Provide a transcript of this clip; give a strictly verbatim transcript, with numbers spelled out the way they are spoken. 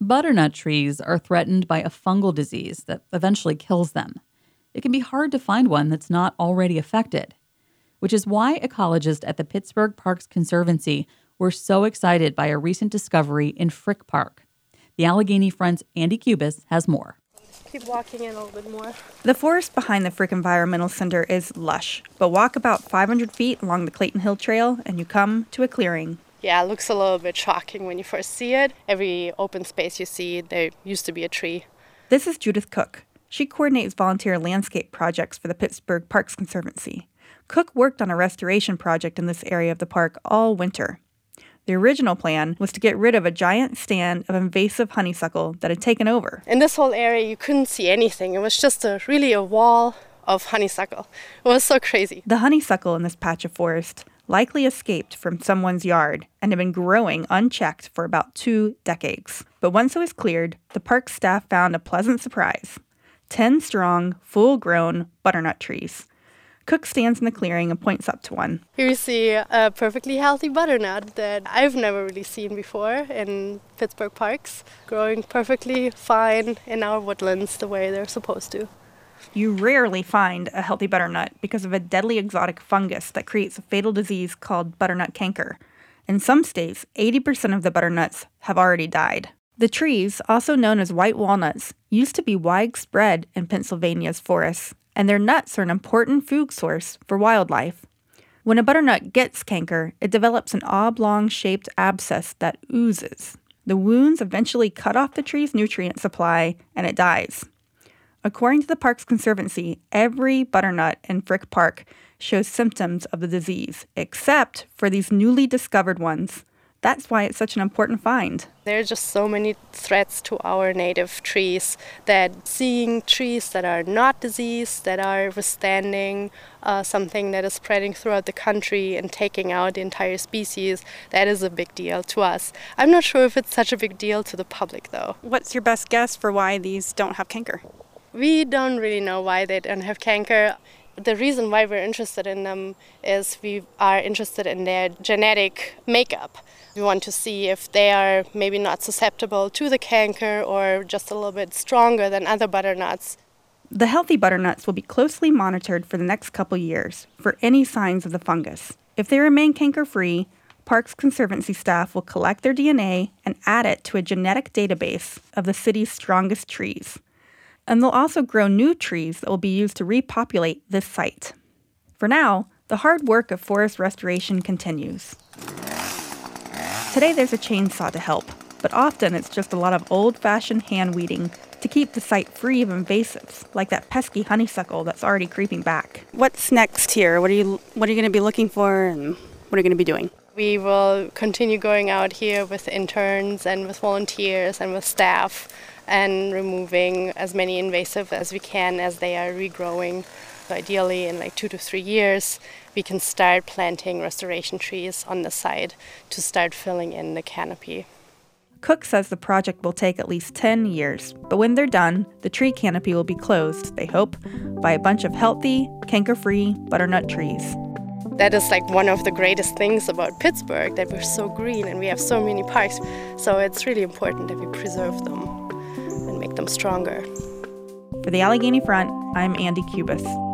Butternut trees are threatened by a fungal disease that eventually kills them. It can be hard to find one that's not already affected, which is why ecologists at the Pittsburgh Parks Conservancy were so excited by a recent discovery in Frick Park. The Allegheny Front's Andy Kubis has more. Keep walking in a little bit more. The forest behind the Frick Environmental Center is lush, but walk about five hundred feet along the Clayton Hill Trail and you come to a clearing. Yeah, it looks a little bit shocking when you first see it. Every open space you see, there used to be a tree. This is Judith Cook. She coordinates volunteer landscape projects for the Pittsburgh Parks Conservancy. Cook worked on a restoration project in this area of the park all winter. The original plan was to get rid of a giant stand of invasive honeysuckle that had taken over. In this whole area, you couldn't see anything. It was just a, really a wall of honeysuckle. It was so crazy. The honeysuckle in this patch of forest likely escaped from someone's yard and had been growing unchecked for about two decades. But once it was cleared, the park staff found a pleasant surprise. Ten strong, full-grown butternut trees. Cook stands in the clearing and points up to one. Here you see a perfectly healthy butternut that I've never really seen before in Pittsburgh parks, growing perfectly fine in our woodlands the way they're supposed to. You rarely find a healthy butternut because of a deadly exotic fungus that creates a fatal disease called butternut canker. In some states, eighty percent of the butternuts have already died. The trees, also known as white walnuts, used to be widespread in Pennsylvania's forests, and their nuts are an important food source for wildlife. When a butternut gets canker, it develops an oblong-shaped abscess that oozes. The wounds eventually cut off the tree's nutrient supply, and it dies. According to the Parks Conservancy, every butternut in Frick Park shows symptoms of the disease, except for these newly discovered ones. That's why it's such an important find. There are just so many threats to our native trees that seeing trees that are not diseased, that are withstanding uh, something that is spreading throughout the country and taking out the entire species, that is a big deal to us. I'm not sure if it's such a big deal to the public, though. What's your best guess for why these don't have canker? We don't really know why they don't have canker. The reason why we're interested in them is we are interested in their genetic makeup. We want to see if they are maybe not susceptible to the canker or just a little bit stronger than other butternuts. The healthy butternuts will be closely monitored for the next couple years for any signs of the fungus. If they remain canker-free, Parks Conservancy staff will collect their D N A and add it to a genetic database of the city's strongest trees. And they'll also grow new trees that will be used to repopulate this site. For now, the hard work of forest restoration continues. Today there's a chainsaw to help, but often it's just a lot of old-fashioned hand weeding to keep the site free of invasives, like that pesky honeysuckle that's already creeping back. What's next here? What are you what are you going to be looking for, and what are you going to be doing? We will continue going out here with interns and with volunteers and with staff and removing as many invasive as we can as they are regrowing. Ideally, in like two to three years, we can start planting restoration trees on the site to start filling in the canopy. Cook says the project will take at least ten years, but when they're done, the tree canopy will be closed, they hope, by a bunch of healthy, canker-free butternut trees. That is like one of the greatest things about Pittsburgh, that we're so green and we have so many parks. So it's really important that we preserve them and make them stronger. For the Allegheny Front, I'm Andy Kubis.